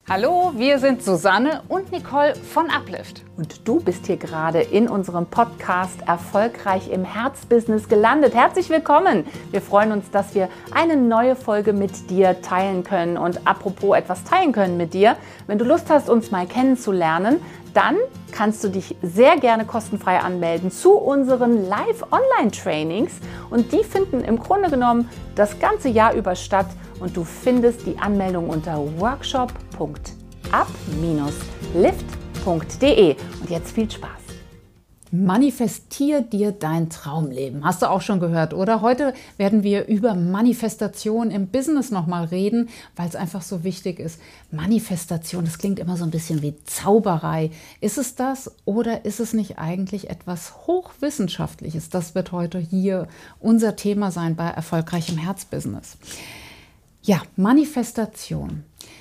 Hallo, wir sind Susanne und Nicole von Uplift. Und du bist hier gerade in unserem Podcast Erfolgreich im Herzbusiness gelandet. Herzlich willkommen! Wir freuen uns, dass wir eine neue Folge mit dir teilen können. Und apropos etwas teilen können mit dir, wenn du Lust hast, uns mal kennenzulernen, dann kannst du dich sehr gerne kostenfrei anmelden zu unseren Live-Online-Trainings. Und die finden im Grunde genommen das ganze Jahr über statt. Und du findest die Anmeldung unter workshop.up-lift.de. Und jetzt viel Spaß. Manifestier dir dein Traumleben. Hast du auch schon gehört, oder? Heute werden wir über Manifestation im Business nochmal reden, weil es einfach so wichtig ist. Manifestation, das klingt immer so ein bisschen wie Zauberei. Ist es das oder ist es nicht eigentlich etwas Hochwissenschaftliches? Das wird heute hier unser Thema sein bei Erfolgreichem Herzbusiness. Ja, Manifestation.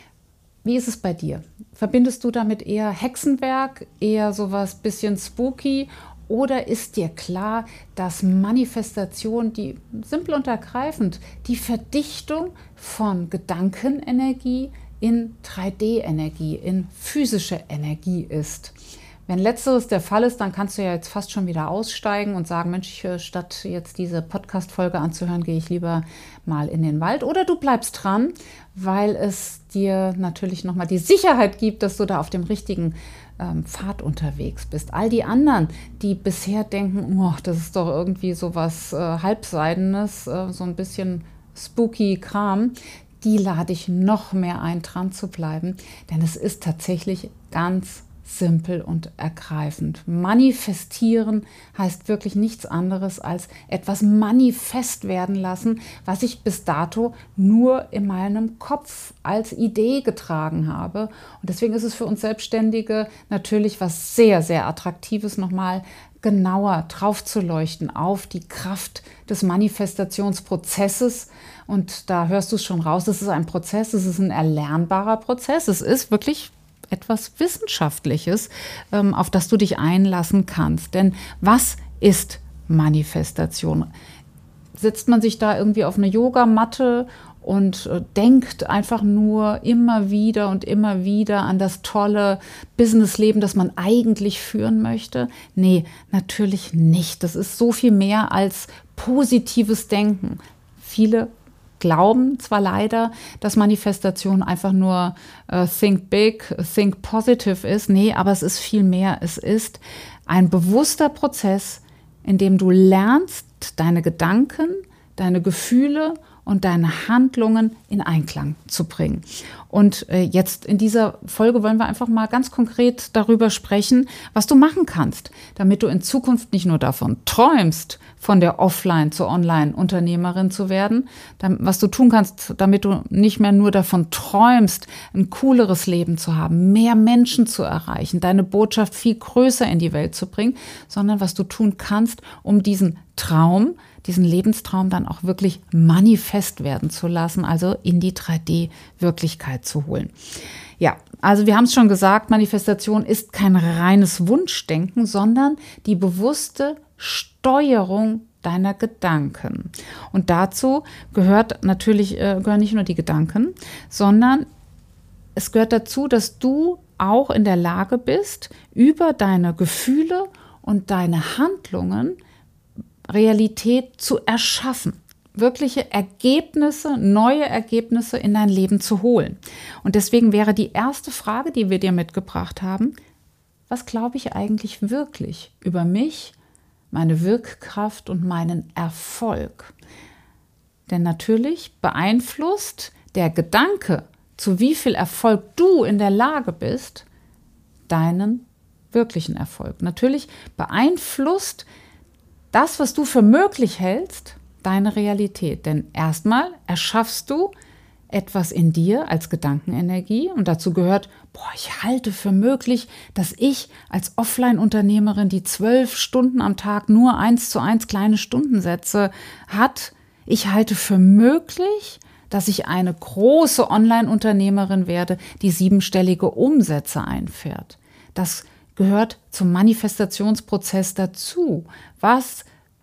Wie ist es bei dir? Verbindest du damit eher Hexenwerk, eher sowas bisschen spooky? Oder ist dir klar, dass Manifestation, die simpel und ergreifend, die Verdichtung von Gedankenenergie in 3D-Energie, in physische Energie ist? Wenn Letzteres der Fall ist, dann kannst du ja jetzt fast schon wieder aussteigen und sagen, Mensch, statt jetzt diese Podcast-Folge anzuhören, gehe ich lieber mal in den Wald. Oder du bleibst dran, weil es dir natürlich nochmal die Sicherheit gibt, dass du da auf dem richtigen Pfad unterwegs bist. All die anderen, die bisher denken, oh, das ist doch irgendwie so was Halbseidenes, so ein bisschen spooky Kram, die lade ich noch mehr ein, dran zu bleiben. Denn es ist tatsächlich ganz simpel und ergreifend. Manifestieren heißt wirklich nichts anderes als etwas manifest werden lassen, was ich bis dato nur in meinem Kopf als Idee getragen habe. Und deswegen ist es für uns Selbstständige natürlich was sehr, sehr Attraktives, nochmal genauer drauf zu leuchten auf die Kraft des Manifestationsprozesses. Und da hörst du es schon raus, es ist ein Prozess, es ist ein erlernbarer Prozess, es ist wirklich etwas Wissenschaftliches, auf das du dich einlassen kannst. Denn was ist Manifestation? Setzt man sich da irgendwie auf eine Yogamatte und denkt einfach nur immer wieder und immer wieder an das tolle Businessleben, das man eigentlich führen möchte? Nee, natürlich nicht. Das ist so viel mehr als positives Denken. Viele glauben zwar leider, dass Manifestation einfach nur think big, think positive ist. Nee, aber es ist viel mehr. Es ist ein bewusster Prozess, in dem du lernst, deine Gedanken, deine Gefühle und deine Handlungen in Einklang zu bringen. Und jetzt in dieser Folge wollen wir einfach mal ganz konkret darüber sprechen, was du machen kannst, damit du in Zukunft nicht nur davon träumst, von der Offline- zur Online-Unternehmerin zu werden, was du tun kannst, damit du nicht mehr nur davon träumst, ein cooleres Leben zu haben, mehr Menschen zu erreichen, deine Botschaft viel größer in die Welt zu bringen, sondern was du tun kannst, um diesen Traum, diesen Lebenstraum dann auch wirklich manifest werden zu lassen, also in die 3D-Wirklichkeit zu holen. Ja, also wir haben es schon gesagt, Manifestation ist kein reines Wunschdenken, sondern die bewusste Steuerung deiner Gedanken. Und dazu gehören nicht nur die Gedanken, sondern es gehört dazu, dass du auch in der Lage bist, über deine Gefühle und deine Handlungen Realität zu erschaffen, wirkliche Ergebnisse, neue Ergebnisse in dein Leben zu holen. Und deswegen wäre die erste Frage, die wir dir mitgebracht haben, was glaube ich eigentlich wirklich über mich, meine Wirkkraft und meinen Erfolg? Denn natürlich beeinflusst der Gedanke, zu wie viel Erfolg du in der Lage bist, deinen wirklichen Erfolg. Natürlich beeinflusst das, was du für möglich hältst, deine Realität. Denn erstmal erschaffst du etwas in dir als Gedankenenergie und dazu gehört, ich halte für möglich, dass ich als Offline-Unternehmerin, die 12 Stunden am Tag nur 1:1 kleine Stundensätze hat, ich halte für möglich, dass ich eine große Online-Unternehmerin werde, die 7-stellige Umsätze einfährt. Das gehört zum Manifestationsprozess dazu. Was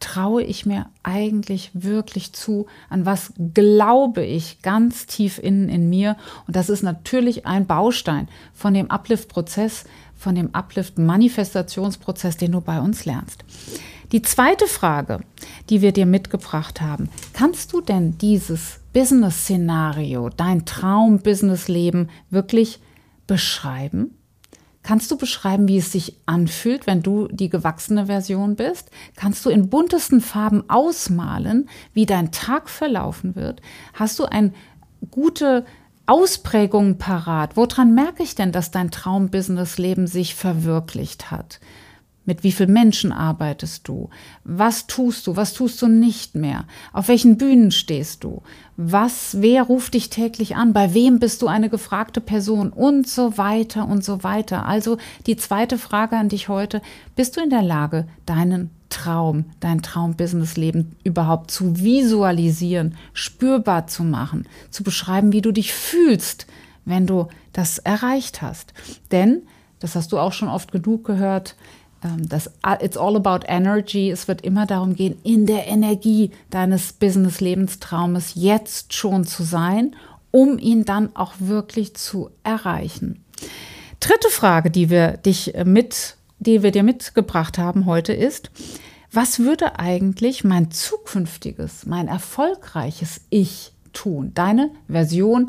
traue ich mir eigentlich wirklich zu? An was glaube ich ganz tief innen in mir? Und das ist natürlich ein Baustein von dem Uplift-Prozess, von dem Uplift-Manifestationsprozess, den du bei uns lernst. Die zweite Frage, die wir dir mitgebracht haben: Kannst du denn dieses Business-Szenario, dein Traum-Business-Leben wirklich beschreiben? Kannst du beschreiben, wie es sich anfühlt, wenn du die gewachsene Version bist? Kannst du in buntesten Farben ausmalen, wie dein Tag verlaufen wird? Hast du eine gute Ausprägung parat? Woran merke ich denn, dass dein Traum-Business-Leben sich verwirklicht hat? Mit wie vielen Menschen arbeitest du? Was tust du? Was tust du nicht mehr? Auf welchen Bühnen stehst du? Wer ruft dich täglich an? Bei wem bist du eine gefragte Person? Und so weiter und so weiter. Also die zweite Frage an dich heute: Bist du in der Lage, dein Traum-Business-Leben überhaupt zu visualisieren, spürbar zu machen, zu beschreiben, wie du dich fühlst, wenn du das erreicht hast? Denn, das hast du auch schon oft genug gehört, it's all about energy. Es wird immer darum gehen, in der Energie deines Business-Lebenstraumes jetzt schon zu sein, um ihn dann auch wirklich zu erreichen. Dritte Frage, die wir dir mitgebracht haben heute ist: Was würde eigentlich mein zukünftiges, mein erfolgreiches Ich tun? Deine Version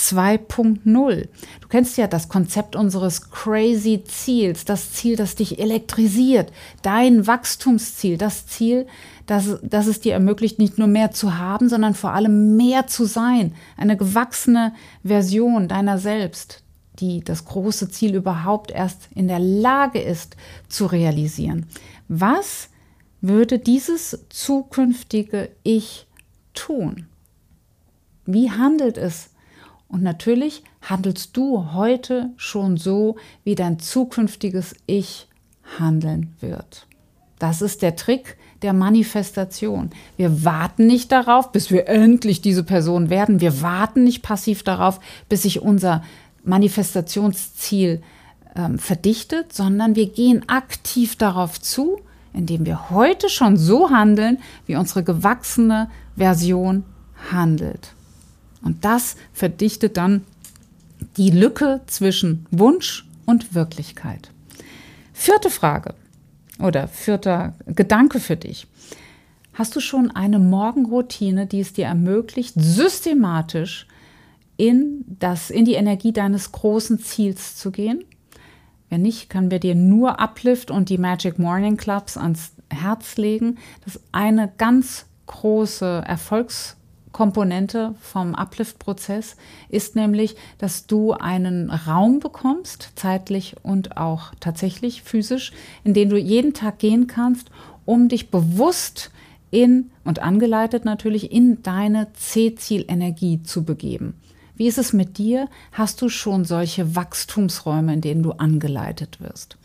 2.0. Du kennst ja das Konzept unseres Crazy Ziels, das Ziel, das dich elektrisiert, dein Wachstumsziel, das Ziel, das es dir ermöglicht, nicht nur mehr zu haben, sondern vor allem mehr zu sein. Eine gewachsene Version deiner selbst, die das große Ziel überhaupt erst in der Lage ist zu realisieren. Was würde dieses zukünftige Ich tun? Wie handelt es? Und natürlich handelst du heute schon so, wie dein zukünftiges Ich handeln wird. Das ist der Trick der Manifestation. Wir warten nicht darauf, bis wir endlich diese Person werden. Wir warten nicht passiv darauf, bis sich unser Manifestationsziel verdichtet, sondern wir gehen aktiv darauf zu, indem wir heute schon so handeln, wie unsere gewachsene Version handelt. Und das verdichtet dann die Lücke zwischen Wunsch und Wirklichkeit. Vierte Frage oder vierter Gedanke für dich: Hast du schon eine Morgenroutine, die es dir ermöglicht, systematisch in die Energie deines großen Ziels zu gehen? Wenn nicht, können wir dir nur Uplift und die Magic Morning Clubs ans Herz legen. Das ist eine ganz große Erfolgskomponente vom Uplift-Prozess, ist nämlich, dass du einen Raum bekommst, zeitlich und auch tatsächlich physisch, in den du jeden Tag gehen kannst, um dich bewusst und angeleitet natürlich in deine C-Ziel-Energie zu begeben. Wie ist es mit dir? Hast du schon solche Wachstumsräume, in denen du angeleitet wirst?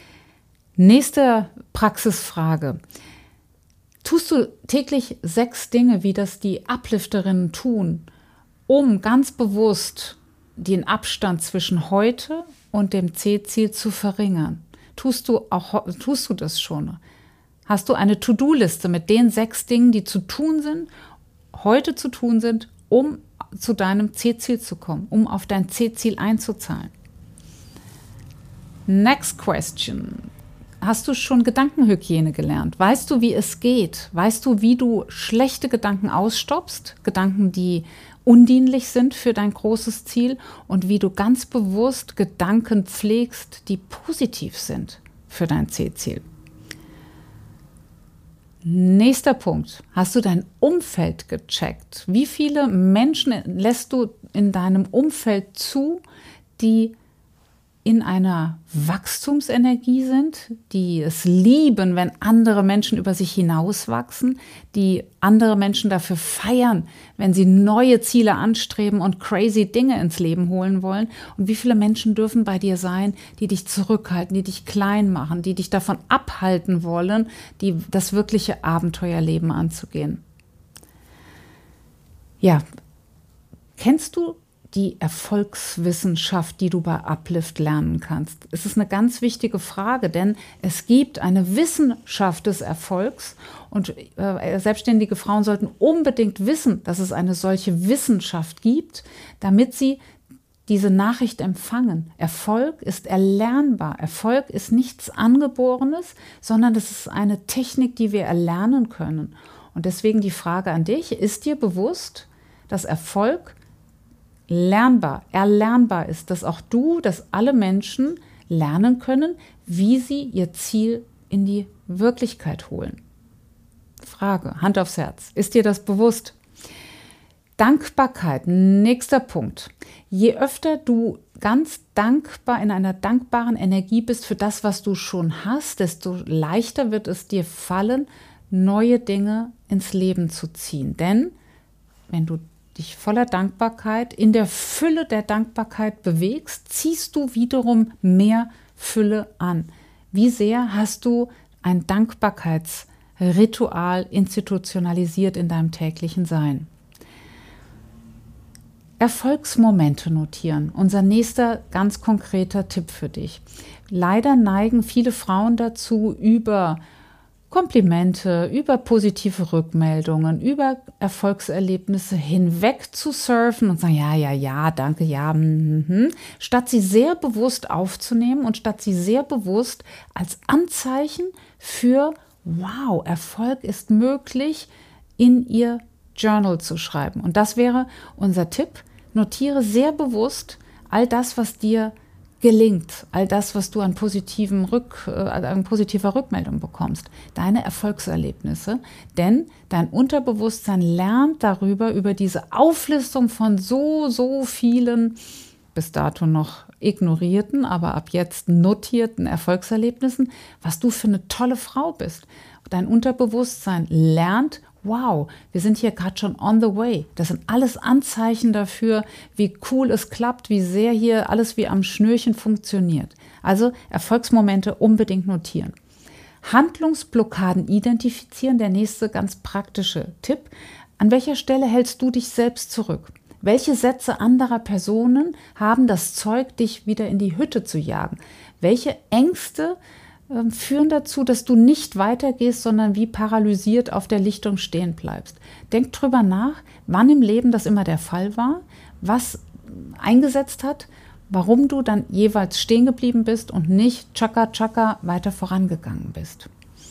Nächste Praxisfrage: Tust du täglich 6 Dinge, wie das die Uplifterinnen tun, um ganz bewusst den Abstand zwischen heute und dem C-Ziel zu verringern? Tust du das schon? Hast du eine To-Do-Liste mit den 6 Dingen, die heute zu tun sind, um zu deinem C-Ziel zu kommen, um auf dein C-Ziel einzuzahlen? Next question. Hast du schon Gedankenhygiene gelernt? Weißt du, wie es geht? Weißt du, wie du schlechte Gedanken ausstoppst? Gedanken, die undienlich sind für dein großes Ziel, und wie du ganz bewusst Gedanken pflegst, die positiv sind für dein C-Ziel. Nächster Punkt. Hast du dein Umfeld gecheckt? Wie viele Menschen lässt du in deinem Umfeld zu, die in einer Wachstumsenergie sind, die es lieben, wenn andere Menschen über sich hinauswachsen, die andere Menschen dafür feiern, wenn sie neue Ziele anstreben und crazy Dinge ins Leben holen wollen? Und wie viele Menschen dürfen bei dir sein, die dich zurückhalten, die dich klein machen, die dich davon abhalten wollen, das wirkliche Abenteuerleben anzugehen? Ja, kennst du die Erfolgswissenschaft, die du bei Uplift lernen kannst? Es ist eine ganz wichtige Frage, denn es gibt eine Wissenschaft des Erfolgs und selbstständige Frauen sollten unbedingt wissen, dass es eine solche Wissenschaft gibt, damit sie diese Nachricht empfangen. Erfolg ist erlernbar. Erfolg ist nichts Angeborenes, sondern das ist eine Technik, die wir erlernen können. Und deswegen die Frage an dich, ist dir bewusst, dass Erfolg erlernbar ist, dass auch du, dass alle Menschen lernen können, wie sie ihr Ziel in die Wirklichkeit holen? Frage, Hand aufs Herz. Ist dir das bewusst? Dankbarkeit, nächster Punkt. Je öfter du ganz dankbar in einer dankbaren Energie bist für das, was du schon hast, desto leichter wird es dir fallen, neue Dinge ins Leben zu ziehen. Denn wenn du dich voller Dankbarkeit, in der Fülle der Dankbarkeit bewegst, ziehst du wiederum mehr Fülle an. Wie sehr hast du ein Dankbarkeitsritual institutionalisiert in deinem täglichen Sein? Erfolgsmomente notieren. Unser nächster ganz konkreter Tipp für dich. Leider neigen viele Frauen dazu, über Komplimente, über positive Rückmeldungen, über Erfolgserlebnisse hinweg zu surfen und sagen, ja, danke, ja, statt sie sehr bewusst aufzunehmen und statt sie sehr bewusst als Anzeichen für, wow, Erfolg ist möglich, in ihr Journal zu schreiben. Und das wäre unser Tipp. Notiere sehr bewusst all das, was dir gelingt, all das, was du an positiver Rückmeldung bekommst, deine Erfolgserlebnisse, denn dein Unterbewusstsein lernt darüber, über diese Auflistung von so vielen, bis dato noch ignorierten, aber ab jetzt notierten Erfolgserlebnissen, was du für eine tolle Frau bist. Dein Unterbewusstsein lernt, wow, wir sind hier gerade schon on the way. Das sind alles Anzeichen dafür, wie cool es klappt, wie sehr hier alles wie am Schnürchen funktioniert. Also Erfolgsmomente unbedingt notieren. Handlungsblockaden identifizieren, der nächste ganz praktische Tipp. An welcher Stelle hältst du dich selbst zurück? Welche Sätze anderer Personen haben das Zeug, dich wieder in die Hütte zu jagen? Welche Ängste führen dazu, dass du nicht weitergehst, sondern wie paralysiert auf der Lichtung stehen bleibst? Denk drüber nach, wann im Leben das immer der Fall war, was eingesetzt hat, warum du dann jeweils stehen geblieben bist und nicht tschakka weiter vorangegangen bist.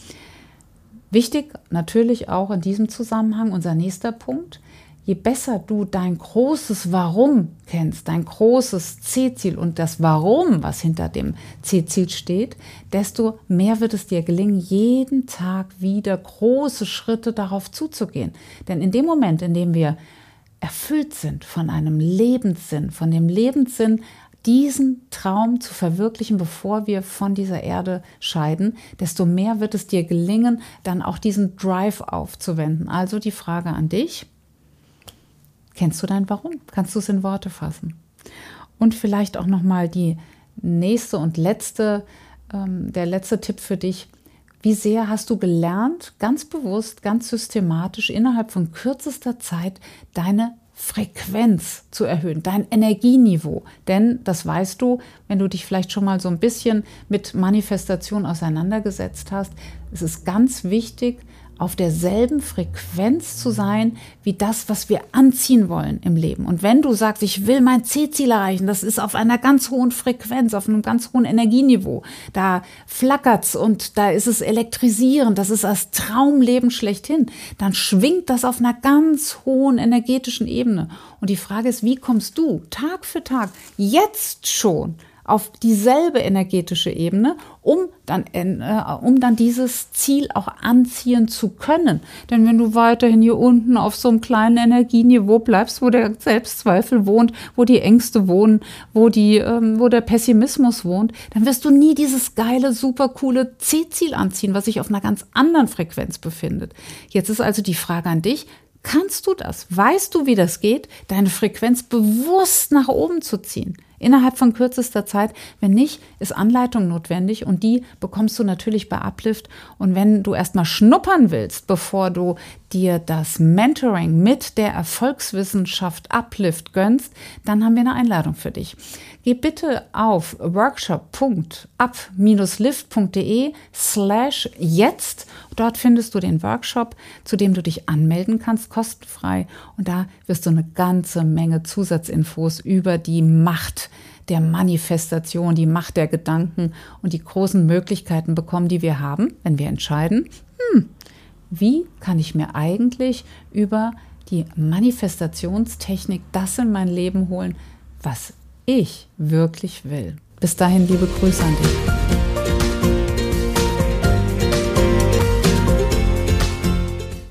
Wichtig natürlich auch in diesem Zusammenhang unser nächster Punkt. Je besser du dein großes Warum kennst, dein großes C-Ziel und das Warum, was hinter dem C-Ziel steht, desto mehr wird es dir gelingen, jeden Tag wieder große Schritte darauf zuzugehen. Denn in dem Moment, in dem wir erfüllt sind von einem Lebenssinn, von dem Lebenssinn, diesen Traum zu verwirklichen, bevor wir von dieser Erde scheiden, desto mehr wird es dir gelingen, dann auch diesen Drive aufzuwenden. Also die Frage an dich: Kennst du dein Warum? Kannst du es in Worte fassen? Und vielleicht auch nochmal die nächste und der letzte Tipp für dich. Wie sehr hast du gelernt, ganz bewusst, ganz systematisch, innerhalb von kürzester Zeit deine Frequenz zu erhöhen, dein Energieniveau? Denn das weißt du, wenn du dich vielleicht schon mal so ein bisschen mit Manifestation auseinandergesetzt hast. Es ist ganz wichtig, auf derselben Frequenz zu sein, wie das, was wir anziehen wollen im Leben. Und wenn du sagst, ich will mein C-Ziel erreichen, das ist auf einer ganz hohen Frequenz, auf einem ganz hohen Energieniveau, da flackert's und da ist es elektrisierend, das ist das Traumleben schlechthin, dann schwingt das auf einer ganz hohen energetischen Ebene. Und die Frage ist, wie kommst du Tag für Tag jetzt schon auf dieselbe energetische Ebene, um dann dieses Ziel auch anziehen zu können. Denn wenn du weiterhin hier unten auf so einem kleinen Energieniveau bleibst, wo der Selbstzweifel wohnt, wo die Ängste wohnen, wo der Pessimismus wohnt, dann wirst du nie dieses geile, super coole C-Ziel anziehen, was sich auf einer ganz anderen Frequenz befindet. Jetzt ist also die Frage an dich: Kannst du das? Weißt du, wie das geht, deine Frequenz bewusst nach oben zu ziehen? Innerhalb von kürzester Zeit. Wenn nicht, ist Anleitung notwendig und die bekommst du natürlich bei Uplift. Und wenn du erstmal schnuppern willst, bevor du dir das Mentoring mit der Erfolgswissenschaft Uplift gönnst, dann haben wir eine Einladung für dich. Geh bitte auf workshop.up-lift.de/jetzt. Dort findest du den Workshop, zu dem du dich anmelden kannst, kostenfrei. Und da wirst du eine ganze Menge Zusatzinfos über die Macht der Manifestation, die Macht der Gedanken und die großen Möglichkeiten bekommen, die wir haben, wenn wir entscheiden, wie kann ich mir eigentlich über die Manifestationstechnik das in mein Leben holen, was ich wirklich will. Bis dahin, liebe Grüße an dich.